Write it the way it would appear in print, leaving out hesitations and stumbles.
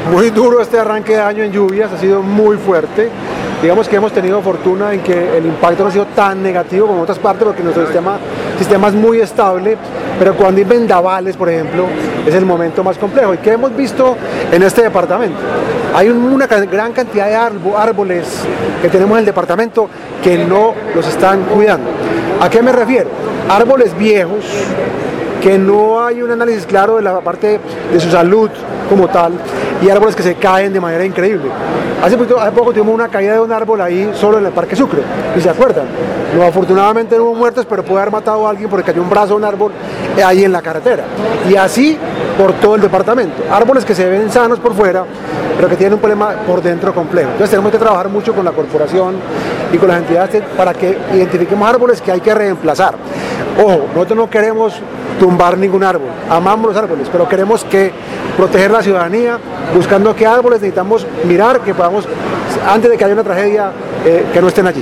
Muy duro este arranque de año en lluvias, ha sido muy fuerte. Digamos que hemos tenido fortuna en que el impacto no ha sido tan negativo como en otras partes porque nuestro sistema es muy estable, pero cuando hay vendavales, por ejemplo, es el momento más complejo. ¿Y qué hemos visto en este departamento? Hay una gran cantidad de árboles que tenemos en el departamento que no los están cuidando. ¿A qué me refiero? Árboles viejos que no hay un análisis claro de la parte de su salud como tal, y árboles que se caen de manera increíble. Hace poco tuvimos una caída de un árbol ahí solo en el Parque Sucre, y se acuerdan, no, afortunadamente no hubo muertos, pero puede haber matado a alguien porque cayó un brazo de un árbol ahí en la carretera, y así por todo el departamento. Árboles que se ven sanos por fuera, pero que tienen un problema por dentro complejo. Entonces tenemos que trabajar mucho con la corporación y con las entidades para que identifiquemos árboles que hay que reemplazar. Ojo, nosotros no queremos tumbar ningún árbol, amamos los árboles, pero queremos que proteger la ciudadanía, buscando qué árboles necesitamos mirar, que podamos, antes de que haya una tragedia, que no estén allí.